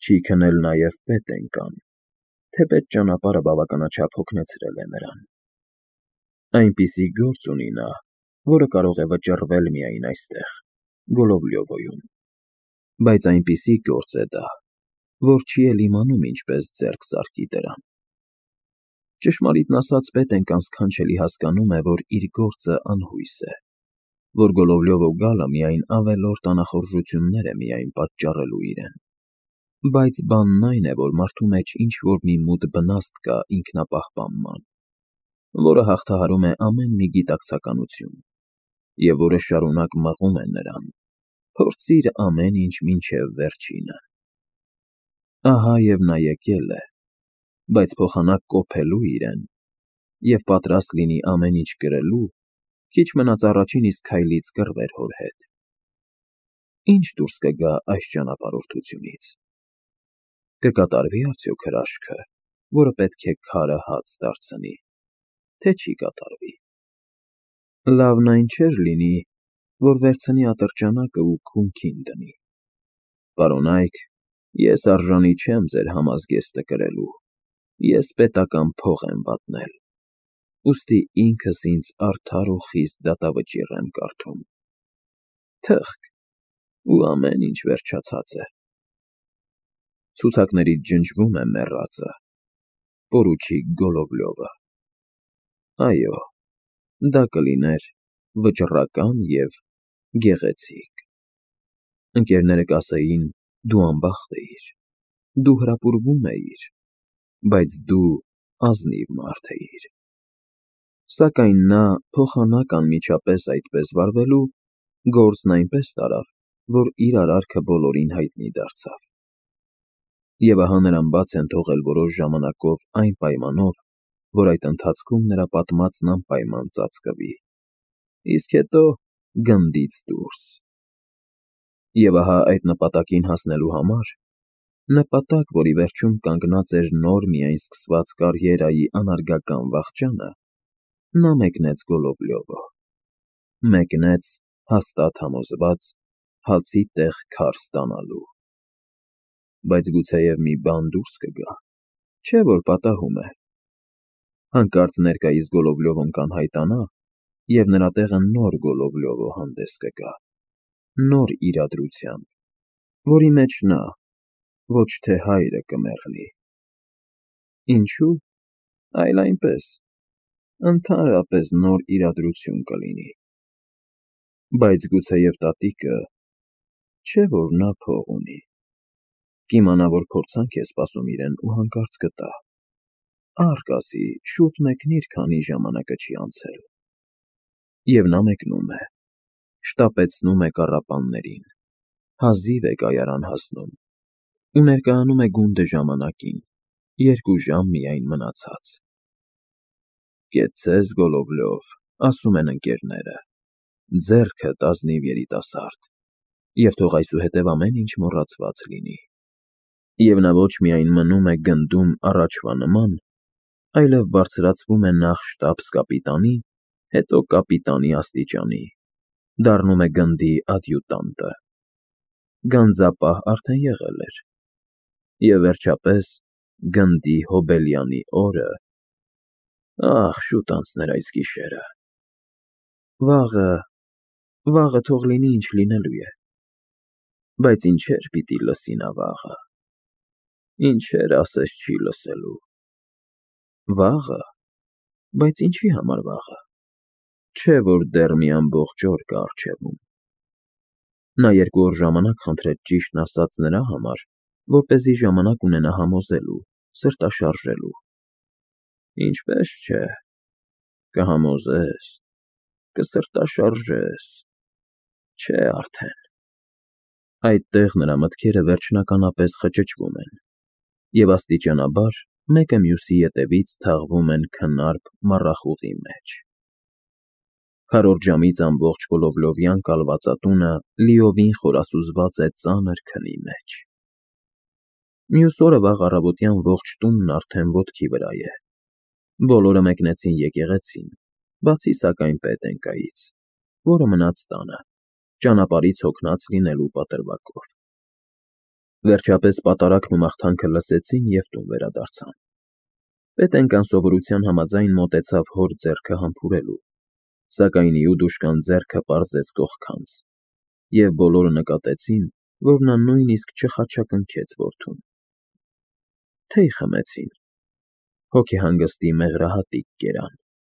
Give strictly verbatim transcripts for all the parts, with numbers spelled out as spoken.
Չի քնել նաև Պետենկան, թեպետ ճանապարհը բավականաչափ հոգնեցրել է նրան։ Այնպիսի գործ ունի նա, որը կարող է վճռվել միայն այստեղ, Գոլովլյովոյում, բայց այնպիսի գործ է դա, որ չի էլ իմանում ինչպես ձեռք զարկի դրան։ Ճշմարիտն ասած, Պետենկան սքանչելի հասկանում է, որ իր գործը անհույս է, որ Գոլովլյովը գալը միայն ավելորդ անախորժություններ է միայն պատճառելու իրեն, բայց բանն այն է, որ մարդու մեջ ինչ-որ մի մութ բնաստ կա ինքնապահպանման, որը հաղթահարում է ամեն մի գիտակցականություն, և որը շարունակ մղում է նրան. փորձիր ամեն ինչ մինչև վերջինը։ Ահա և նա եկել է, բայց փոխանակ կոփելու իրեն և պատրաստ լինի ամեն ինչ կրելու, քիչ մնաց առաջին իսկ քայլից կռվեր հոր հետ։ Ի՞նչ դուրս կգա այս ճանապարհորդությունից։ Կկատարվի՞ արդյոք հրաշքը, որը պետք է քարը հաց դարձնի, թե չի կատարվի։ Լավն այն չէր լինի, որ վերցնի ատրճանակը ու քունքին դնի։ Պարոնայք, ես արժանի չեմ ձեր համազգեստը կրելու, ես պետական փող եմ վատնել, ուստի ինքս ինձ արդար ու խիստ դատավճիռ եմ կարդում։ Թըղկ, ու ամեն ինչ վերջացած է։ Ցուցակներից ջնջվում է մեռածը, պորուչիկ Գոլովլյովը։ Այո, դա կլիներ վճռական և գեղեցիկ։ Ընկերները կասեին, դու անբախտ էիր, դու հրապուրվում էիր, բայց դու ազնիվ մարդ էիր։ Սակայն նա փոխանակ անմիջապես այդպես վարվելու, գործն այնպես տարավ, որ իր արարքը բոլորին հայտնի դարձավ։ Եվ ահա նրան բաց են թողել որոշ ժամանակով այն պայմանով, որ այդ ընթացքում նրա պատմածն անպայման ծածկվի, իսկ հետո գնդից դուրս։ Եվ ահա այդ նպատակին հասնելու համար, նպատակ, որի վերջում կանգնած էր նոր միայն սկսված կարիերայի անարգական վախճանը, նա մեկնեց Գոլովլյովը, մեկնեց հաստատ համոզված հացի տեղ քար ստանալու։ Բայց գուցեև մի բան դուրս կգա, չէ՞ որ պատահում է։ Հանկարծ ներկայիս Գոլովլյովն կանհայտանա, և նրա տեղը նոր Գոլովլյովը հանդես կգա, նոր իրադրությամբ, որի մեջ նա, ոչ թե հայրը կմեռնի։ Ինչո՞ւ, այլ այնպես, ընդհանրապես նոր իրադրություն կլինի։ Բայց գուցեև տատիկը, չէ՞ որ նա փող ունի, կիմանա, որ փորձանք է սպասում իրեն ու հանկարծ կտա։ Առ կասի, շուտ մեկնիր, քանի ժամանակը չի անցել։ Եվ նա մեկնում է, շտապեցնում է կառապաններին, հազիվ է կայարան հասնում ու ներկայանում է գունդը ժամանակին, երկու ժամ միայն մնացած։ Կեցցես, Գոլովլյով, ասում են ընկերները, ձեռքդ ազնիվ երիտասարդ, և թող այսուհետև ամեն ինչ մոռացված լինի։ Եվ նա ոչ միայն մնում է գնդում առաջվա նման, այլև բարձրացվում է նախ շտաբս֊կապիտանի, հետո կապիտանի աստիճանի, դառնում է գնդի ադյուտանտը։ Գանձապահ արդեն եղել էր։ Եվ վերջապես, գնդի հոբելյանի օրը… Ահ, շուտ անցներ այս գիշերը… Վաղը, վաղը թող լինի, ինչ լինելու է։ Բայց ինչեր պիտի լսի նա վաղը… Ինչեր ասես չի լսելու… Վաղը… Բայց ինչի համար վաղը… Չէ՞ որ դեռ մի ամբողջ օր կա առջևում։ Նա երկու օր ժամանակ խնդրեց ճիշտն ասած նրա համար, որպեսզի ժամանակ ունենա համոզելու, սրտաշարժելու։ Ինչպես չէ… Կհամոզես, կսրտաշարժես… Չէ արդեն… Այդտեղ նրա մտքերը վերջնականապես խճճվում են, և աստիճանաբար մեկը մյուսի ետևից թաղվում են քնարփ մառախուղի մեջ։ Քառորդ ժամից ամբողջ Գոլովլյովյան կալվածատունը լիովին խորասուզված է ծանր քնի մեջ։ Մյուս օրը վաղ առավոտյան ողջ տունն արդեն ոտքի վրա է։ Բոլորը մեկնեցին եկեղեցին, բացի սակայն Պետենկայից, որը մնաց տանը, ճանապարհից հոգնած լինելու պատրվակով։ Վերջապես պատարագն ու մաղթանքը լսեցին և տուն վերադարձան։ Պետենկան սովորության համաձայն մոտեցավ հոր ձեռքը համբուրելու, սակայն Իուդուշկան ձեռքը պարզեց կողքանց, և բոլորը նկատեցին, որ նա նույնիսկ չխաչակնքեց որդուն։ Թեյ խմեցին, հոգեհանգստի մեղրահատիկ կերան։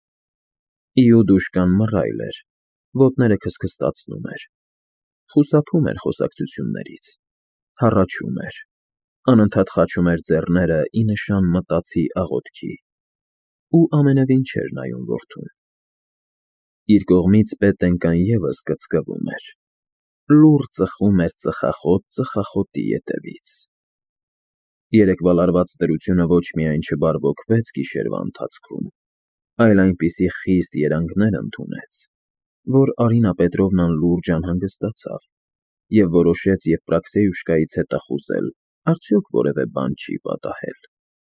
Իուդուշկան մռայլ էր, ոտները քստքստացնում էր, խուսափում էր խոսակցություններից, հառաչում էր, անընդհատ խաչում էր ձեռները ի նշան մտածի աղոթքի ու ամենևին չէր նայում որդուն։ Իր կողմից Պետենկան ևս կծկվում էր, լուռ ծխում էր ծխախոտ ծխախոտի ետևից։ Երեկվա լարված դրությունը ոչ միայն չբարբոքվեց գիշերվա ընթացքում, այլ այնպիսի խիստ երանգներ ընդունեց, որ Արինա Պետրովնան լուրջ անհանգստացավ և որոշեց Եվպրաքսեյուշկայից հետախուզել, արդյոք որևէ բան չի պատահել։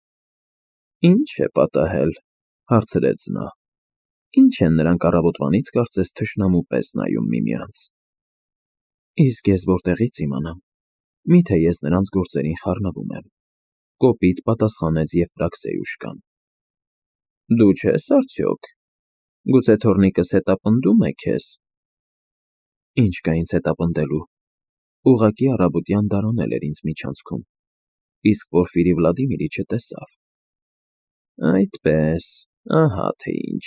Ի՞նչ է պատահել, հարցրեց նա, ի՞նչ են նրանք առավոտվանից կարծես թշնամու պես նայում միմյանց։ Իսկ ես որտեղի՞ց իմանամ, միթե ես նրանց գործերին խառնվում եմ, կոպիտ պատասխանեց Եվպրաքսեյուշկան։ Դու չե՞ս արդյոք, գուցե թոռնիկս հետապնդում է քեզ։ Ինչ կա ինձ հետապնդելու, ուղղակի առավոտյան դարանել էր ինձ միջանցքում, իսկ Պորֆիրի Վլադիմիրիչը տեսավ։ Այդպես, ահա թե ինչ։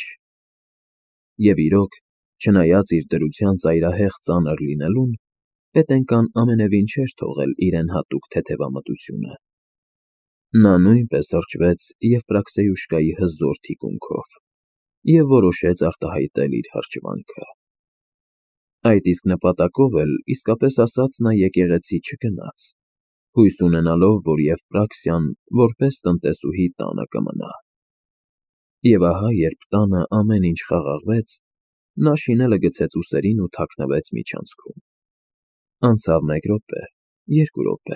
Եվ իրոք, չնայած իր դրության ծայրահեղ ծանր լինելուն, Պետենկան ամենևին չէր թողել իրեն հատուկ թեթևամտությունը։ Նա նույնպես հրճվեց Եվպրաքսեյուշկայի հզոր թիկունքով և որոշեց արտահայտել իր հրճվանքը։ Այդ իսկ նպատակով էլ, իսկապես ասած, նա եկեղեցի չգնաց, հույս ունենալով, որ Եվպրաքսիան որպես տնտեսուհի տանը կմնա։ Եվ ահա, երբ տանը ամեն ինչ խաղաղվեց, նա շինելը գցեց ուսերին ու թաքնվեց միջանցքում։ Անցավ մեկ րոպե, երկու րոպե։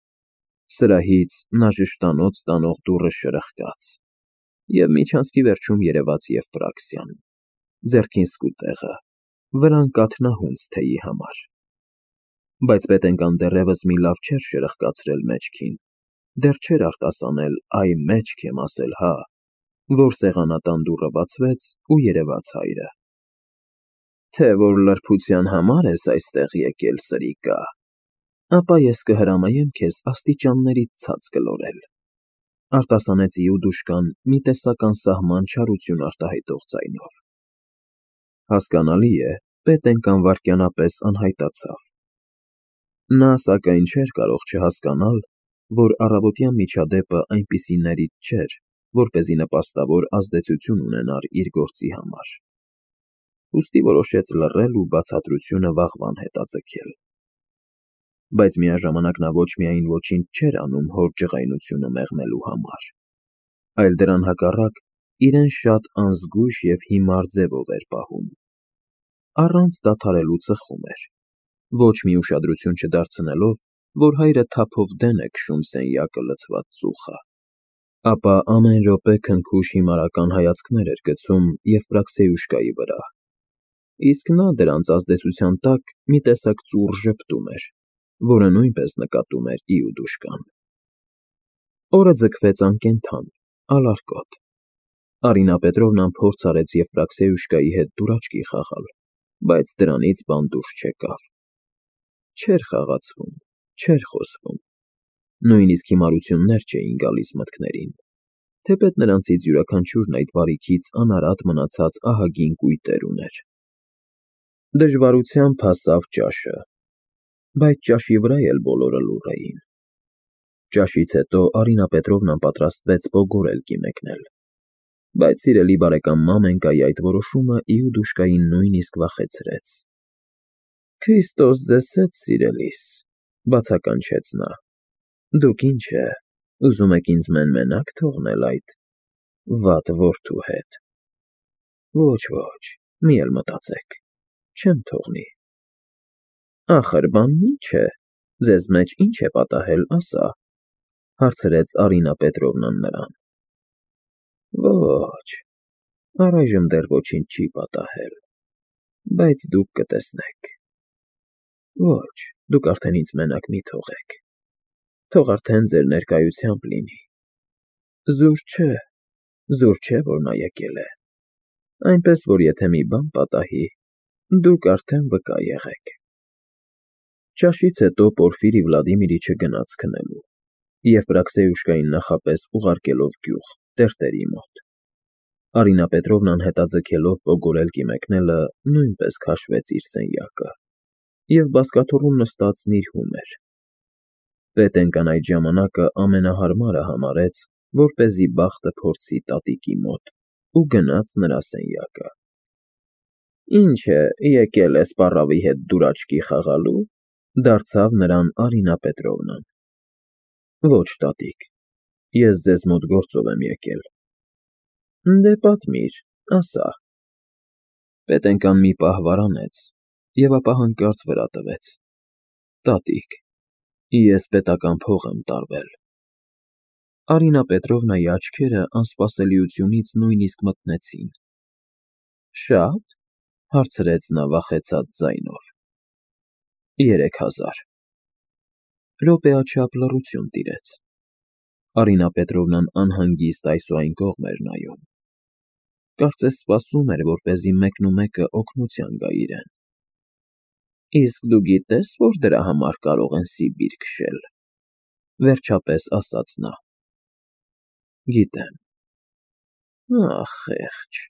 Սրահից նա ժշտանոց տանող դուռը շրխկաց, և միջանցքի վերջում երևաց Եվպրաքսիան, ձեռքին սկուտեղը, վրան կաթնահունձ թեյի համար։ Բայց Պետենկան դեռևս մի լավ չէր շրխկացրել մեջքին, դեռ չէր արտասանել «այ մեջք եմ ասել, հա», որ սեղանատան դուռը բացվեց, ու երևաց հայրը։ Թե որ լրբության համար ես այստեղ եկել, սրիկա, ապա ես կհրամայեմ քեզ աստիճանների ցած գլորել, արտասանեց Իուդուշկան մի տեսական սահման չարություն արտահայտող ձայնով։ Հասկանալի է, Պետենկան վայրկյանապես անհայտացավ։ Նա, սակայն, չէր կարող չհասկանալ, որ առավոտյան միջադեպը այնպիսիներից չէր, որպեսզի նպաստավոր ազդեցություն ունենար իր գործի համար։ Ուստի որոշեց լռել ու բացատրությունը վաղվան հետաձգել։ Բայց միաժամանակ նա ոչ միայն ոչինչ չէր անում հոր ջղայնությունը մեղմելու համար, այլ դրան հակառակ իրեն շատ անզգույշ և հիմար ձևով էր պահում։ Առանց դադարելու ծխում էր, ոչ մի ուշադրություն չդարձնելով, որ հայրը թափով դեն է քշում սենյակը լցված ծուխը, ապա ամեն րոպե քնքուշ հիմարական հայացքներ էր գցում Եվպրաքսեյուշկայի վրա, իսկ նա դրանց ազդեցության տակ մի տեսակ ծուռ ժպտում էր, որը նույնպես նկատում էր Իուդուշկան։ Օրը ձգվեց անկենդան, ալարկոտ։ Արինա Պետրովնան փորձ արեց Եվպրաքսեյուշկայի հետ դուրաչքի խաղալ, բայց դրանից բան դուրս չեկավ։ Չէր խաղացվում, չէր խոսվում, նույնիսկ հիմարություններ չէին գալիս մտքներին, թեպետ նրանցից յուրաքանչյուրն այդ բարիքից անարատ մնացած ահագին կույտեր ուներ։ Դժվարությամբ հասավ ճաշը, բայց ճաշի վրա էլ բոլորը լուռ էին։ Ճաշից հետո Արինա Պետրովնան պատրաստվեց ողորելքի մեկնել, բայց սիրելի բարեկամ Մամենկայի այդ որոշումը Իուդուշկային նույնիսկ վախեցրեց։ Քրիստոս ձեզ հետ, սիրելիս, բացականչեց նա, դուք ինչ է, ուզում եք ինձ մեն֊մենակ թողնել այդ վատ որդու հետ։ Ոչ, ոչ, մի էլ մտածեք, չեմ թողնի։ Ախր բանն ինչ է, ձեզ մեջ ինչ է պատահել, ասա, հարցրեց Արինա Պետրովնան նրան։ Ոչ, առայժմ դեռ ոչինչ չի պատահել, բայց դուք կտեսնեք։ Ոչ, դուք արդեն ինձ մենակ մի թողեք։ Թող արդեն ձեր ներկայությամբ լինի։ Զուր չէ, զուր չէ, որ նա եկել է, այնպես որ եթե մի բան պատահի, դուք արդեն վկա եղեք։ Ճաշից հետո Պորֆիրի Վլադիմիրիչը գնաց քնելու և Պրաքսեյուշկային նախապես ուղարկելով գյուղ, տերտերի մոտ։ Արինա Պետրովնան հետաձգելով պոգորելկի մեկնելը նույնպես քաշվեց իր սենյակը և բազկաթոռում նստածն իր հում էր։ Պետենկան այդ ժամանակը ամենահարմարը համարեց, որպեսզի բախտը փորձի տատիկի մոտ ու գնաց նրա սենյակը։ Ինչ է, եկել ես պառավի հետ դուրաչքի խաղալու, դարձավ նրան Արինա Պետրովնան։ Ոչ, տատիկ, ես ձեզ մոտ գործով եմ եկել։ Դե պատմիր, ասա։ Պետենկան մի պահ վարանեց և ապա հանկարծ վրա տվեց. Տատիկ, ես պետական փող եմ տարվել։ Արինա Պետրովնայի աչքերը անսպասելիությունից նույնիսկ մթնեցին։ Շա՞տ, հարցրեց նա վախեցած ձայնով։ Երեք հազար։ Րոպեաչափ լռություն տիրեց։ Արինա Պետրովնան անհանգիստ այս ու այն կողմ էր նայում։ Կարծես սպասում էր, որպեսզի մեկնումեկը օգնության գա իրեն։ Իսկ դու գիտե՞ս, որ դրա համար կարող են Սիբիր քշել, վերջապես ասաց նա։ Գիտեմ։ Ախ, խեղճ։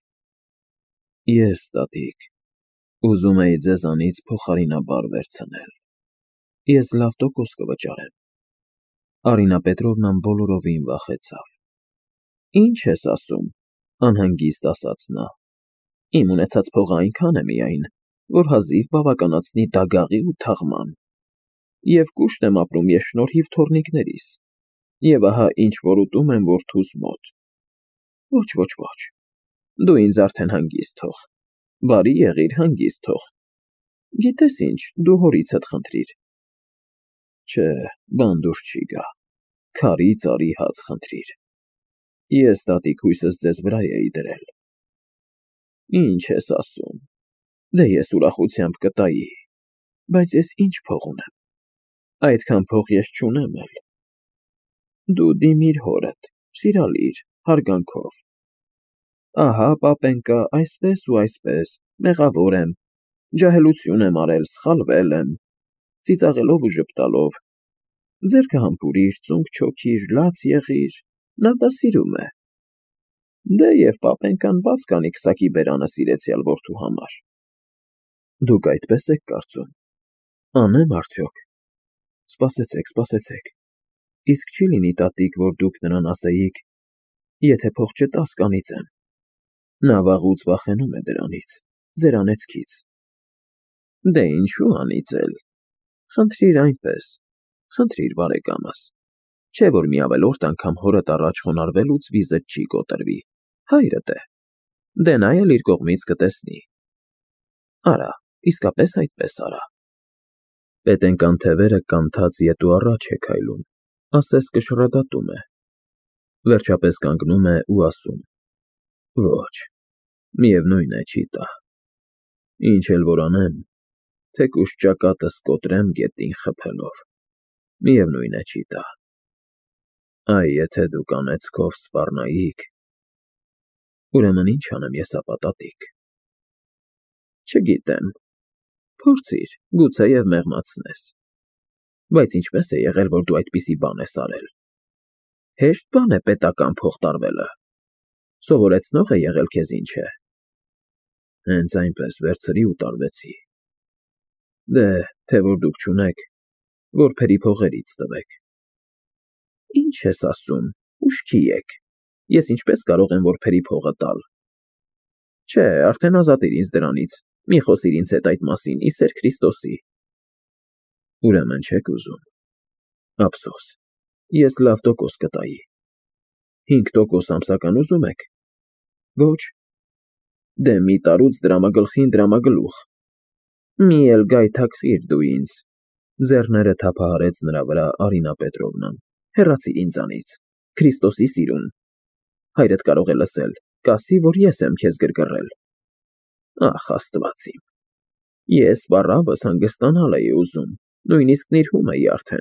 Ես, տատիկ, ուզում էի ձեզանից փոխարինաբար վերցնել։ Ես լավ տոկոս կվճարեմ։ Արինա Պետրովնան բոլորովին վախեցավ։ Ինչ ես ասում, անհանգիստ ասաց նա։ Իմ ունեցած փողը այնքան է միայն, որ հազիվ բավականացնի դագաղի ու թաղման։ Եվ կուշտ եմ ապրում ես շնորհիվ թոռնիկներիս, և ահա ինչ որ ուտում եմ որդուս մոտ։ Ոչ, ոչ, ոչ, դու ինձ արդեն հանգիստ թող, բարի եղիր, հանգիստ թող։ Գիտես ինչ, դու հորիցդ խնդրիր։ Չէ, բան դուրս չի գա, քարի ծարի հաց խնդրիր։ Ես, տատիկ, հույսս ձեզ վրա էի դրել։ Ինչ ես ասում, դե ես ուրախությամբ կտայի, բայց ես ինչ փող ունեմ, այդքան փող ես չունեմ էլ։ Դու դիմիր հորդ, սիրալիր, հարգանքով։ Ահա, պապենկա, այսպես ու այսպես, մեղավոր եմ, ջահելություն եմ արել, սխալվել եմ, ծիծաղելով ու ժպտալով, ձեռքը համբուրիր, ծունկ չոքիր, լաց եղիր, նա դա սիրում է։ Դե և պապենկան բաց կանի քսակի բերանը սիրեցյալ որդու համար։ Դուք այդպես եք կարծում։ Անեմ արդյոք։ Սպասեցեք, սպասեցեք։ Իսկ չի լինի, տատիկ, որ դուք նրան ասեիք, եթե փող չտաս, կանիծեմ։ Նա վաղուց վախենում է դրանից, ձեր անեծքից։ Դե ինչու անիծել։ Խնդրիր այնպես, խնդրիր բարեկամս, չէ որ մի ավելորդ անգամ հորդ առաջ խոնարհվելուց վիզդ չի կոտրվի, հայրդ է, դե նա էլ իր կողմից կտեսնի։ Արա, իսկապես այդպես արա։ Պետենկան թևերը կանթած ետ ու առաջ է քայլում, ասես կշռադատում է։ Վերջապես կանգնում է ու ասում. Ոչ, միևնույն է, չի տա։ Ինչ էլ որ անեմ, թեկուզ ճակատս կոտրեմ գետին խփելով, միևնույն է, չի տա։ Այ եթե դուք անեծքով սպառնայիք, ուրեմն ինչ անեմ ես ապա, տատիկ։ Չգիտեմ, փորձիր, գուցեև մեղմացնես։ Բայց ինչպես է եղել, որ դու այդպիսի բան ես արել։ Հեշտ բան է պետական փող տարվելը։ Սովորեցնող է եղել քեզ ինչ է։ Հենց այնպես վերցրի ու տարվեցի։ Դե, թե որ դուք չունեք, որբերի փողերից տվեք։ Ինչ ես ասում, ուշքի եք, ես ինչպես կարող եմ որբերի փողը տալ։ Չէ, արդեն ազատիր ինձ դրանից, մի խոսիր ինձ հետ այդ մասին, ի սեր Քրիստոսի։ Ուրեմն չեք ուզում։ Ափսոս, ես լավ տոկոս կտայի։ Հինգ տոկոս ամսական ուզում եք։ Ոչ։ Դե մի տարուց դրամագլխին դրամագլուխ։ Մի էլ գայթակղիր դու ինձ։ Ձեռները թափահարեց նրա վրա Արինա Պետրովնան։ Հեռացիր ինձանից, Քրիստոսի սիրուն։ Հայրդ կարող է լսել, կասի, որ ես եմ քեզ գրգռել։ Ախ, Աստված իմ։ Ես Բառաբաս հանգստանալ էի ուզում, նույնիսկ նիրհում էի արդեն,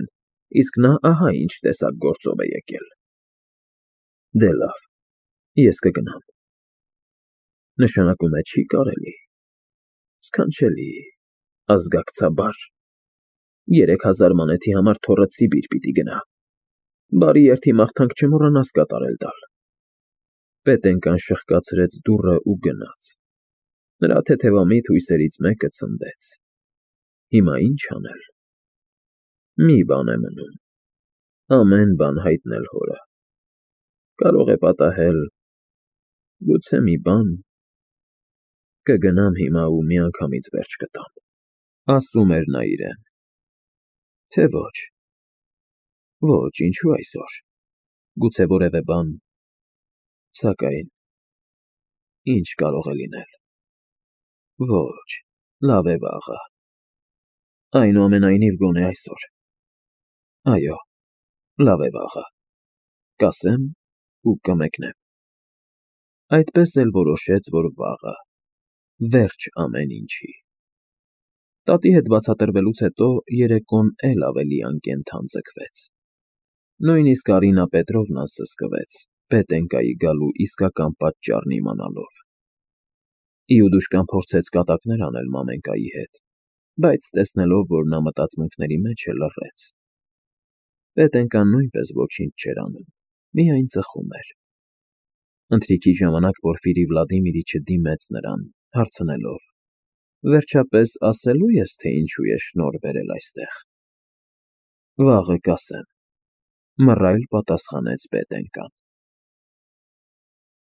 իսկ նա ահա ինչ տեսակ գործով է եկել։ Դե լավ, ես կգնամ։ Նշանակում է չի կարելի։ Սքանչելի, ազգակցաբար։ Երեք հազար մանեթի համար թոռդ Սիբիր պիտի գնա։ Բարի երդի մաղթանք չմոռանաս կատարել տալ։ Պետենկան շրխկացրեց դուռը ու գնաց։ Նրա թեթևամիտ հույսերից մեկը ցնդեց։ Հիմա ինչ անել։ Մի բան է մնում։ Ամեն բան հայտնել հորը։ Կարող է պատահել, գուցե մի բան։ Կգնամ հիմա ու միանգամից վերջ կտամ, ասում էր նա իրեն։ Թե ոչ։ Ոչ, ինչու այսօր։ Գուցե որևէ բան։ Սակայն ինչ կարող է լինել։ Ոչ, լավ է վաղը։ Այնուամենայնիվ գոնե այսօր։ Այո, լավ է վաղը։ Կասեմ ու կմեկնեմ։ Այդպես էլ որոշեց, որ վաղը, վերջ ամեն ինչի։ Տատի հետ բացատրվելուց հետո երեկոն էլ ավելի անկենդան ձգվեց։ Նույնիսկ Արինա Պետրովնան սսկվեց, Պետենկայի գալու իսկական պատճառն իմանալով։ Իուդուշկան փորձեց կատակներ անել Մամենկայի հետ, բայց տեսնելով, որ նա մտածմունքների մեջ է, լռեց։ Պետենկան նույնպես ոչինչ չէր անում, միայն ծխում էր։ Ընթրիքի ժամանակ Պորֆիրի Վլադիմիրիչը դիմեց նրան, հարցնելով. Վերջապես ասելո՞ւ ես, թե ինչու ես շնորհ բերել այստեղ։ Վաղը կասեմ, մռայլ պատասխանեց Պետենկան։